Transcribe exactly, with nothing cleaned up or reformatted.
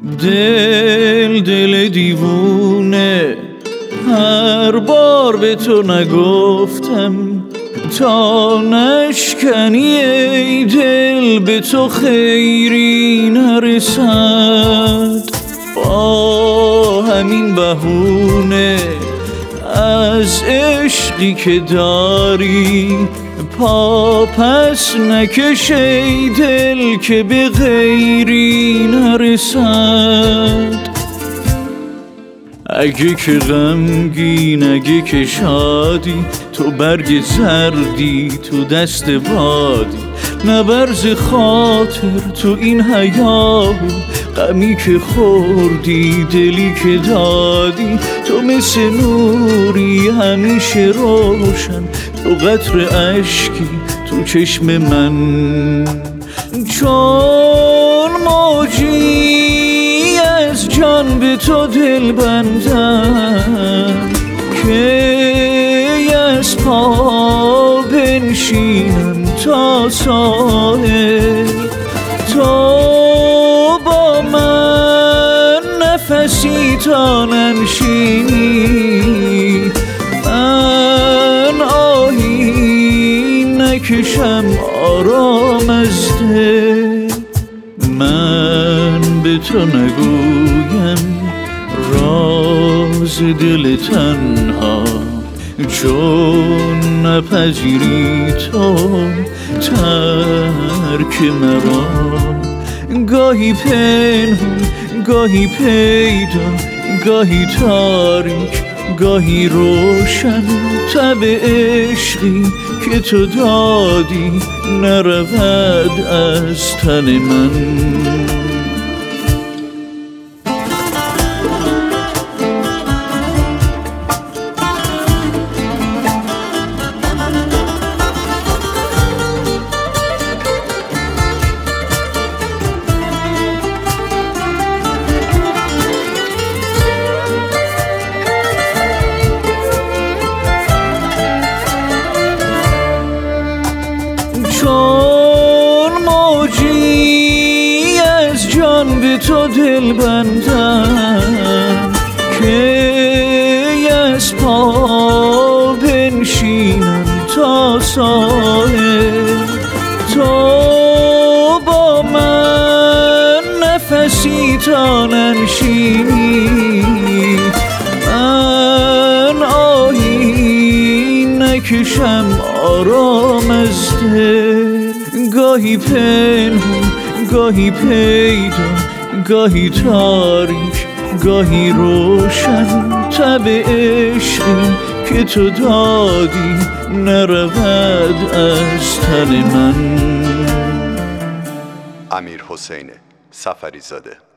دل دل دیوونه، هر بار به تو نگفتم تا نشکنی ای دل به تو خیری نرسد. با همین بهونه از عشقی که داری پا پس نکش ای دل که به غیری نرسد. اگه که غمگین اگه که شادی، تو برگ زردی تو دست بادی، نبرز خاطر تو این حیاه، غمی که خوردی دلی که دادی، تو مثل نوری همیشه روشن، تو قطر اشکی تو چشم من، چون موجی از جان به تو دل بندم، که از پا بنشینم تا ساحل، تو با من نفسی تا ننشینی، من آهی نکشم آرام از دل. من به تو نگویم راز دل تنها، چون نپذیری تو ترک مرا، گاهی پنهان گاهی پیدا، گاهی تاریک گاهی روشن، تب عشقی که تو دادی نرود از تن من. چون موجی از جان به تو دل بندم، که از پا بنشینم تا ساحل، تو با من نفسی تا ننشینی، من آهی نکشم آرام از دل. گاهی پنهان گاهی پیدا، گاهی تاریک گاهی روشن، تب عشقی که تو دادی نرود از تن من. امیرحسین سفری زاده.